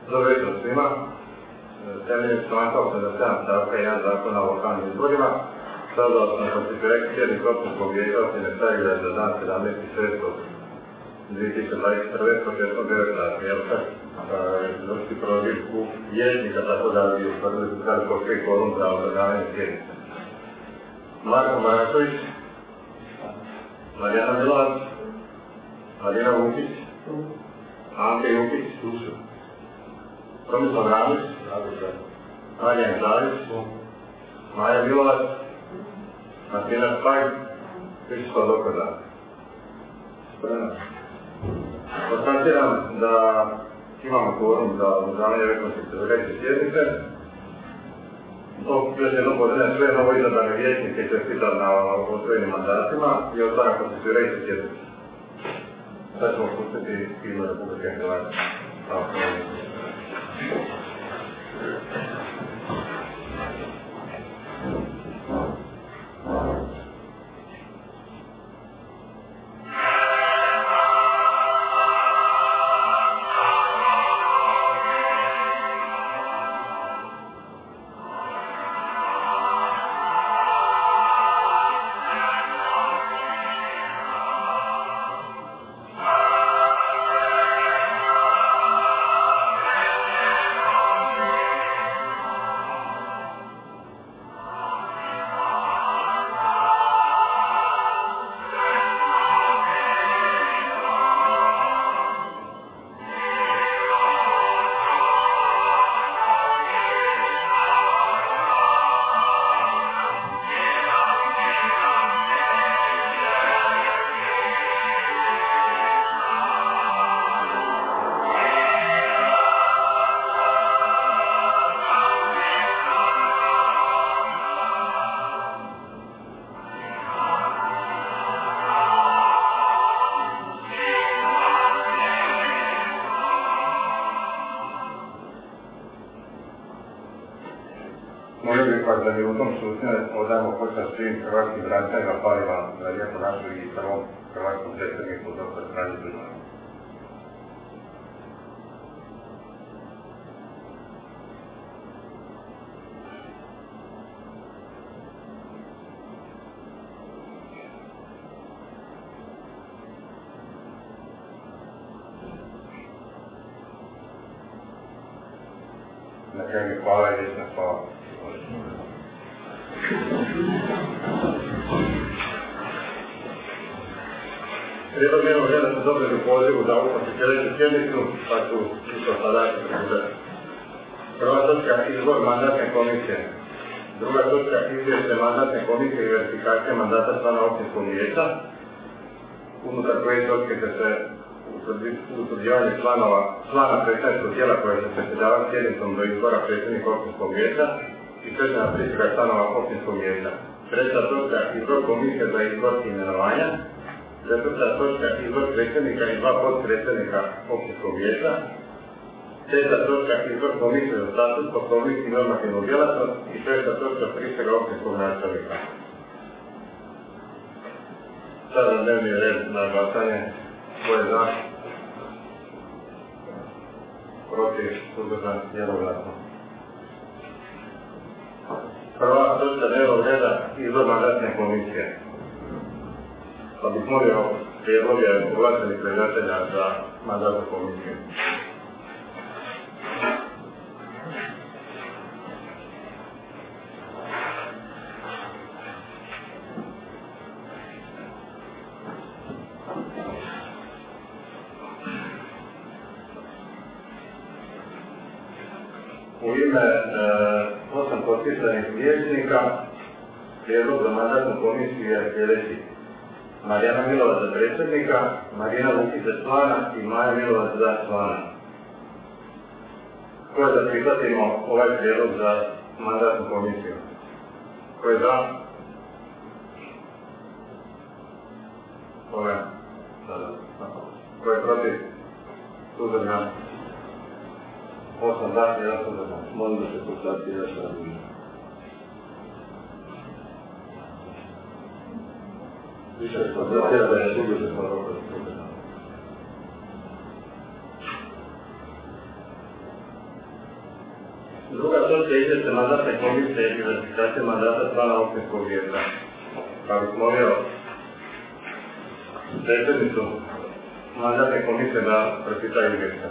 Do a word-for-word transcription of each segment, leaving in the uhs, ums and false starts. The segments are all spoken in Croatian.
Dobro jutro svima. Temeljem članka osamdeset sedam stavka jedan Zakona o lokalnim izborima sazvao sam konstituirati sjednicu općinskog vijeća općine Starigrad za dan sedamnaesti šestog dvije tisuće dvadeset prve početkom devet sati. Evo sad vrsti prozivku vijećnika, tako da bi utvrdili da li postoji kvorum za održavanje sjednice. Marko Marašović, Marijana Milovac, Marina Vukić, Ante Jukić, Tomislav Ramić, Marijan Zavić, Maja Milovac, Martina Spaj, Kristof Dokoda. Konstatiram da imamo kvorum za održavanje ove konstituirajuće sjednice. Još jednom pozdravljam sve novo izabrane vijećnike i čestitam na osvojenim mandatima i otvaram konstituirajuću sjednicu. Sad ćemo pustiti himnu Republike Hrvatske. Molio bih vas da minutom šutnje odajemo počast svim hrvatskim braniteljima palima za lijepo našu i prvom hrvatskom predsjedniku doktor Franji Tuđmanu. Na kraju mi hvala i vječna hvala. Prijedlog dnevnog reda su dobili u pozivu za ovu konstituirajuću sjednicu, pa ću isto sada pročitati. Prva točka izbor mandatne komisije. Druga točka izvješće mandatne komisije i verifikacija mandata člana općinskog vijeća, unutar koje točke će se utvrđivanje članova člana predstavničkog tijela koje će predsjedavati sjednicom do izbora predsjednika općinskog vijeća i stečena prisega članova općinskog vijeća. Treća točka izbor komisije za izbor imenovanja. Četvrta točka izbor predsjednika i dva potpredsjednika općinskog vijeća. Peta točka izbor komisije za statut, poslovnik i normativnu djelatnost i šesta točka prisega općinskog načelnika. Sada dnevni red na glasanje. Ko je za? Protiv? Suzdržan? Jednoglasno. Prva točka dnevnog reda izbor mandatne komisije. Pa bih molio prijedloge ovlaštenih predlagatelja za mandatnu komisiju. U ime e, osam potpisanih vijećnika prijedlog za mandatnu komisiju je sljedeći: Marijana Milovac za predsjednika, Marina Vukić za člana i Maja Milovac za člana. Ko je da prihvatimo ovaj prijedlog za mandatnu komisiju? Ko je za? Ko je? Ko je protiv? Suzdržan? Osam za, jedan suzdržan. Molim da se poslati još jedan. Više je konstatira da je suzdržan smo dobro suzdržan. Druga točka izvješće mandatne komisije i verifikacije mandata člana općinskog vijeća. Pa bih molio predsjednicu mandatne komisije da pročita izvješće.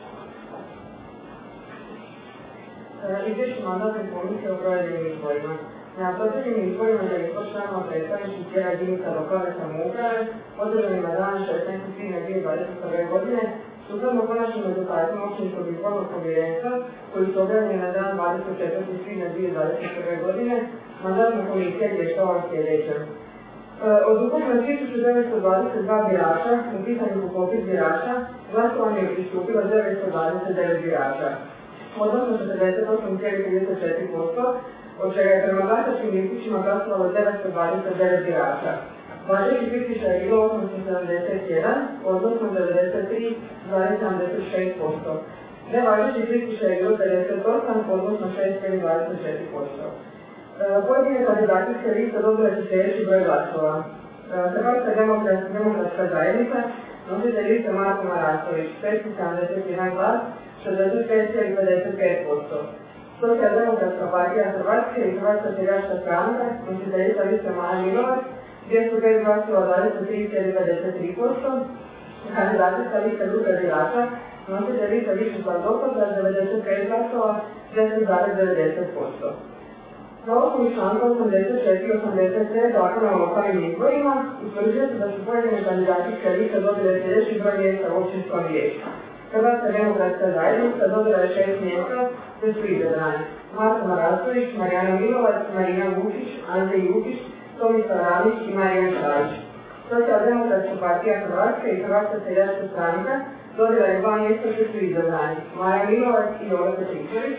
Izvješće mandatne komisije o provedenim izborima. Na provedenim izborima za izbor članova predstavničkih tijela jedinica lokalne samouprave održanima dana šesnaestog svibnja dvije tisuće dvadeset prve. godine sukladno konačnim rezultatima općinskog izbornog povjerenstva koji su objavljeni na dan dvadeset četvrtog svibnja dvije tisuće dvadeset prve. godine mandatna komisija izvještava sljedeće. Od ukupno tisuću devetsto dvadeset dva birača upisanih u popis birača glasovanje je pristupilo devetsto dvadeset devet birača, odnosno četrdeset osam zarez trideset četiri posto, od čega je prema glasačkim listićima glasovalo devetsto dvadeset devet birača. Važećih listića je bilo osamsto sedamdeset jedan, odnosno devedeset tri zarez sedamdeset šest posto. Nevažećih listića je bilo pedeset osam, odnosno šest zarez dvadeset četiri posto. Pojedine kandidacijske liste dobile su sljedeći broj glasova. Hrvatska demokratska zajednica nositelj liste Marko Marasović, petsto sedamdeset jedan glas, šezdeset pet zarez pedeset pet posto. Socijaldemokratska partija Hrvatske i Hrvatska seljačka stranka nositeljica liste Maja Milovac, dvjesto pet glasova, dvadeset tri zarez pedeset tri posto. Kandidacijska lista grupe birača nositelj liste Višnjislav Dokoza, devedeset pet glasova, deset zarez devedeset posto. Na osnovi članka osamdeset četiri i osamdeset tri Zakona o lokalnim izborima utvrđuje se da su pojedine kandidacijske liste dobile sljedeći broj mjesta u općinskom vijeću. Hrvatska demokratska zajednica dobila je šest mjesta, te su izabrani Marko Marasović, Marijana Milovac, Marina Vukić, Ante Jukić, Tomislav Ramić i Marijan Šarić. Socijaldemokratska partija Hrvatske i Hrvatska seljačka stranka dobila je dva mjesta, te su izabrani Maja Milovac i Jovo Petričević.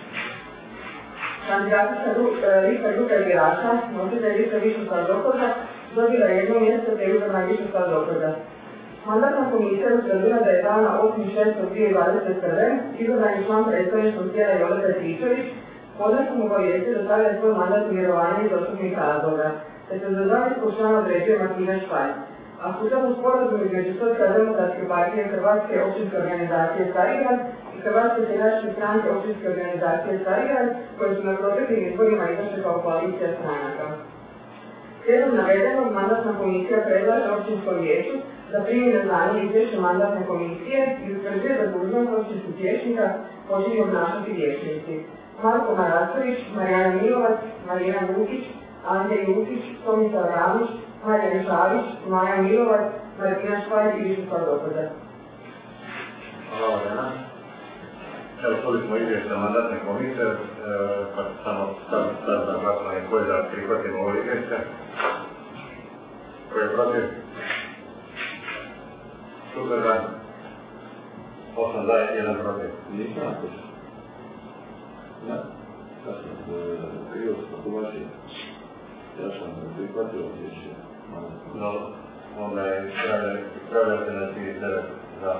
Kandidacijska lista grupe birača, nositelj liste Višnjislav Dokoza, dobila je jedno mjesto te je izabran Višnjislav Dokoza. Mandatna komisija utvrdila da je dana osmog šestog dvije tisuće dvadeset prve. izabrani član predstavničkog tijela Jovo Petričević podnesom obavijestio da stavlja svoj mandat u mirovanje iz osobnih razloga, te se za zamjenskog člana određuje Martina Španj. A sukladno sporazumu između Socijaldemokratske partije Hrvatske općinske organizacije Starigrad i Hrvatske seljačke stranke općinske organizacije Starigrad, koje su na proteklim izborima izašle kao koalicija stranaka. Slijedom navedenog, mandatna komisija predlaže općinskom vijeću da primi na znanje izvješće mandatne komisije i utvrđuje da dužnost općinskog vijećnika počinju obnašati vijećnici Marko Marasović, Marijana Milovac, Marina Vukić, Ante Jukić, Tomislav Ramić, Marijan Šarić, Maja Milovac, Martina Španj i Višnjislav Dokoza. Hvala Lena. Evo, čuli smo izvješće mandatne komisije, pa samo staviti sad za glasovanje koje da prihvatimo ovo izvješće. Koje je protiv? Super dan. Osam za, jedan protiv. Nisam nakošao. Ne. Ja sam krivo spokuvačio. Ja sam prihvatio izvješće. No, onda je ispravljate na svih devet za.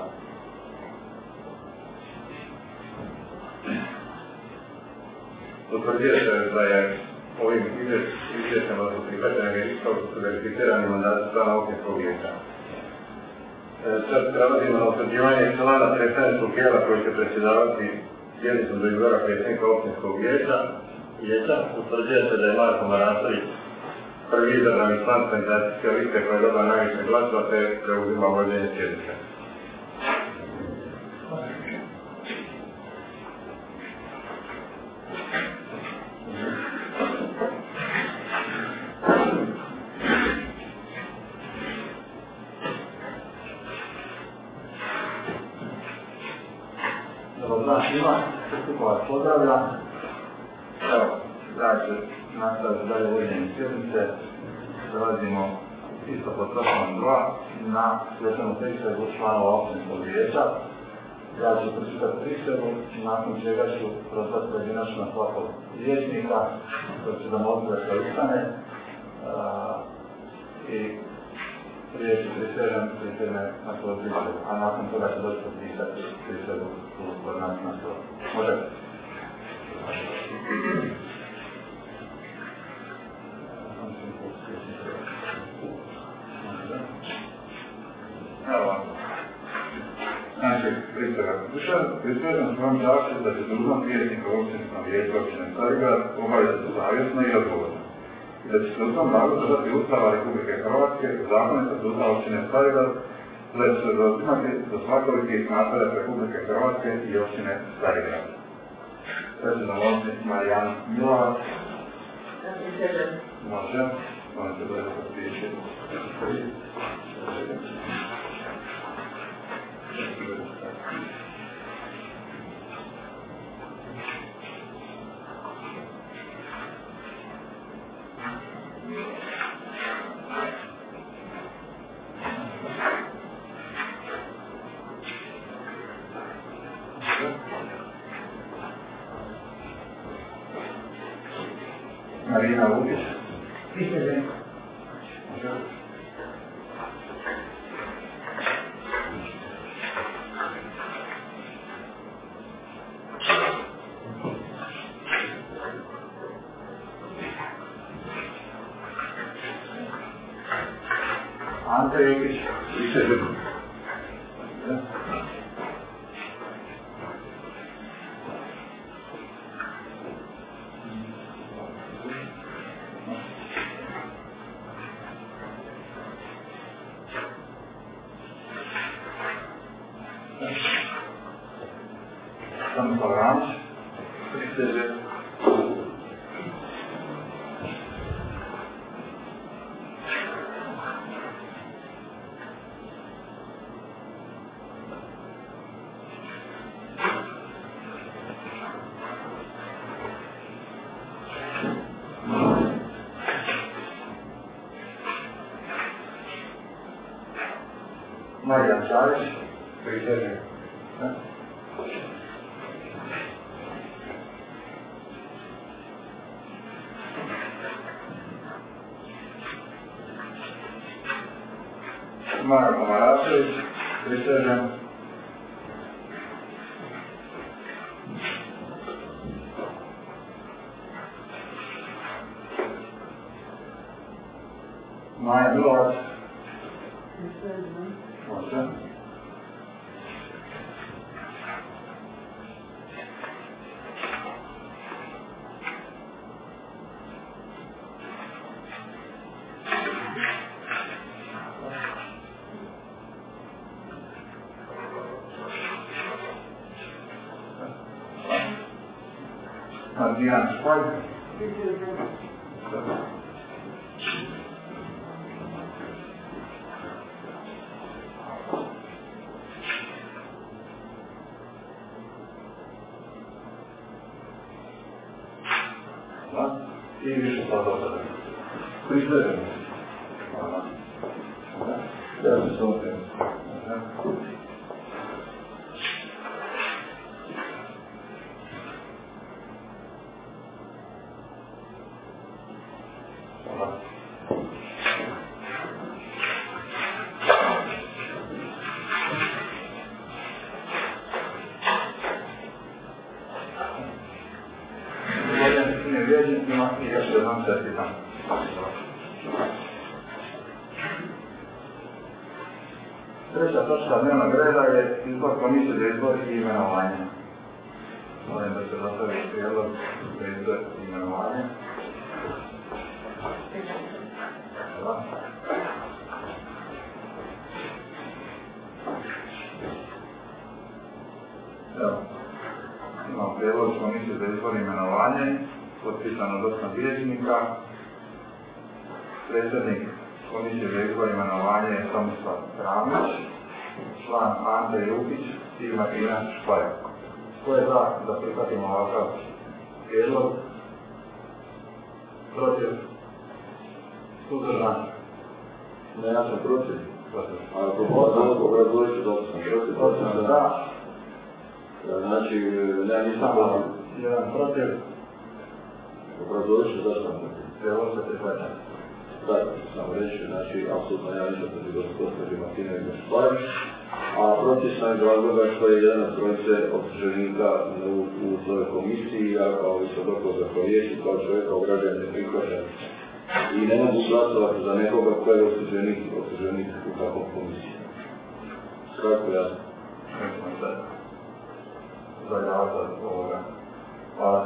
Utvrđuje se da je ovim izvješćama su prihvaćene i su verificirani mandati člana općinskog vijeća. Sad prelazimo na utvrđivanje člana predstavničkog tijela koji će predsjedavati sjednicom do izbora predsjednika općinskog vijeća. Utvrđuje se da je Marko Marasović prvi izabrani član kandidacijske liste koja je dobila najviše glasova te preuzima vođenje sjednice. Dobar dan svima, sve vas pozdravljam. Evo, ja ću nastaviti dalje vođenje sjednice. Prelazimo isto pod točkom dva na svečanu prisegu članova općinskog vijeća. Ja ću pročitati prisegu, nakon čega ću prozvati pojedinačno svakog vijećnika koji će zamoliti da se ustane i prije ću prisežem prisegnem na svoju prisegu, a nakon toga ću doći potpisati prisegu kod nas na stolu. Može? Evo vam. Znači, pristojak slušan, pristojan svojom zaštiti da će dužnost vijećnika općinstva vijeća općine Starigrad obaviti savjesno i odgovorno. I da će se u tom radu držati Ustava Republike Hrvatske, zakonitost Ustava općine Starigrad, da će se zauzimati za svakoliki napredak Republike Hrvatske i općine Starigrad. Sada ću zamoliti Marijanu Milovac. Može, on će da je potpiši. Marina Lukić. Prisežem. Ante Jokić. Prisežem. Tomislav Ramić. Prisežem. Marijan Čarić. Prisežem. Marko Marasović. Prisežem. Maja Milovac. Prisežem. Može. Mardijan Špaj. Prisežem. I više sad opada. Prisežem. Hvala. Ja se s ovdje. Hvala. Zahvaljujem vijećnicima i još jednom čestitam. Treća točka dnevnog reda je izbor komisije za izbor i imenovanje. Molim da se dostavi prijedlog za izbor i imenovanje. Hvala. Evo, imamo prijedlog komisije za izbor i imenovanje, potpisano od osam vijećnika. Predsjednik komisije za izbor i imenovanje je Tomislav Ramić, član Ante Jokić i Marina Špaj. Ko je za da prihvatimo ovakav prijedlog? Protiv? Suzdržan? Ne, ja sam protiv. Protiv. Ako možemo obrazložiti da sam protiv, Protiv se da. Znači, ne, nisam protiv. Jedan protiv. Obrazložiti da sam protiv. Prijedlog se prihvaća. Da, samo reći, znači, apsolutno ja nisam protiv gospođe Martine Špaj, a protiv sam iz razloga što je jedan od trojice optuženika u, u svojoj komisiji, ja kao visokog zapovjeću, kao čovjek, kao građan ne prihvaćam. I ne mogu glasovati za nekoga koji je optuženik, optuženik u takvom komisiji. Skratko jasno. se udaljavati od ovoga. Hvala.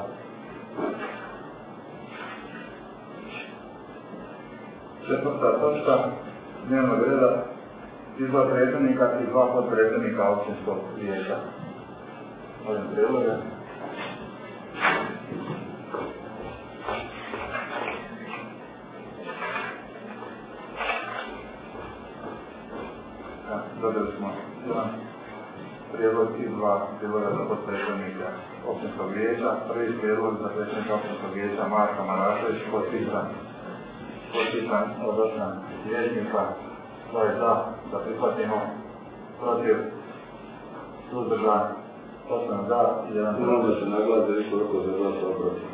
Četvrta točka dnevnog reda, izbor predsjednika i dva potpredsjednika općinskog vijeća. Ovim prijedloge. Dobili smo jedan prijedlog i dva prijedloga za potpredsjednika općinskog vijeća. Prvi prijedlog za predsjednika općinskog vijeća Marka Marašević, potpisan potpisan od osam vijećnika. To je za, da prihvatimo, protiv, suzdržan, osam za i jedan protiv. Moram da se naglade isto roko za glasova protiv.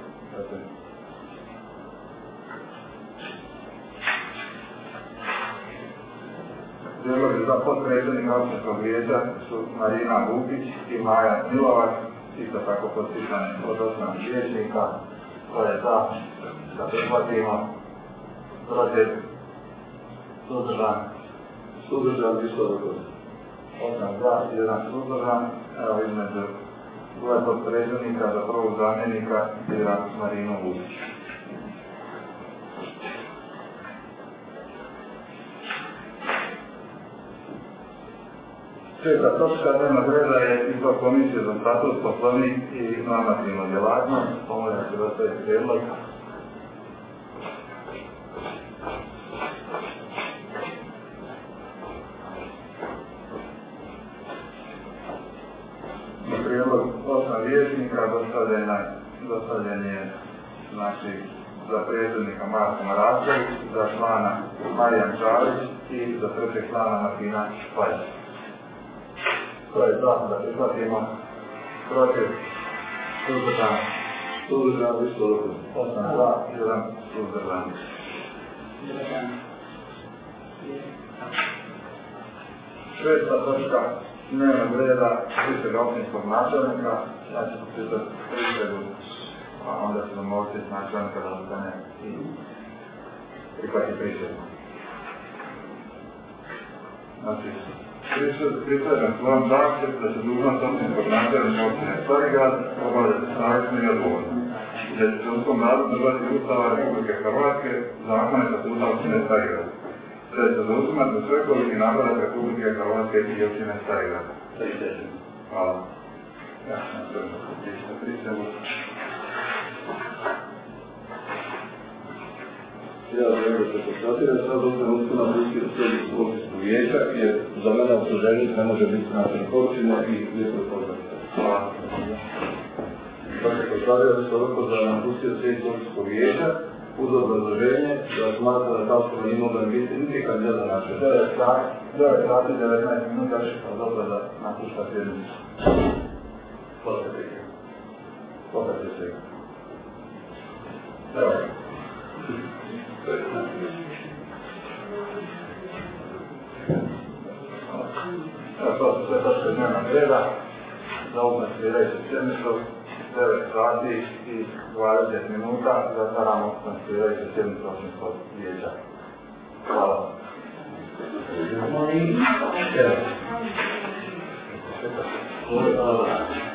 Prijedlozi za potpredsjednika općinskog vijeća su Marina Vukić i Maja Milovac, isto tako potpisani od osam vijećnika. To je za, da prihvatimo, protiv, suzdržan, Suzdržan isto roko. osam za i jedan suzdržan. Evo između dva potpredsjednika za prvog zamjenika bira Marinu Vukić. Peta točka dnevnog reda je izbor komisije za statut, poslovnik i normativnu djelatnost. Pomoći se dostaviti prijedlog. Prijedlog osam vijećnika dostavljen je znači, za predsjednika Marko Marašević, za člana Marijan Čalić i za trećeg člana Martina Špajs. To je za, da prihvatimo, protiv, suzdržan, Suzdržan isto roko. osam za, jedan suzdržan. Šesta točka dnevnog reda prisega općinskog načelnika. Ja ću potpisati prisegu, a onda ćemo moliti načelnika da ostane i prihvati prisegu. Znači, prisežem svojom zahtjev da se dužnost općinskog načelnika općine Starigrad obavljati savjesno i odgovorno. Da će se u svom radu držati Ustava Republike Hrvatske, zakone statuta općine Starigrad. Da će se zauzimati za svekoliki napredak Republike Hrvatske i općine Starigrad. Prisežem. Hvala. Ja sam sve da potpisati prisegu. Ja želim da se konstatira sad u trenutku na bliski sjednicu općinskog vijeća, jer za mene optuženik ne može biti načelnik općine i lijepo poznata. Hvala. Pa se konstatira da se roko za napustio sjednicu općinskog vijeća uz obrazloženje da smatra da kao što ne mogla biti niti kandidat za načelnik. devet sati i devetnaest minuta od dobro da napušta sjednicu. Posle prije. Posle prije. Evo. Evo to su sve točke dnevnog reda za ovu sljedeću sjednicu. devet sati i dvadeset minuta zatvaramo sljedeću sjednicu općinskog vijeća. Hvala. Hvala.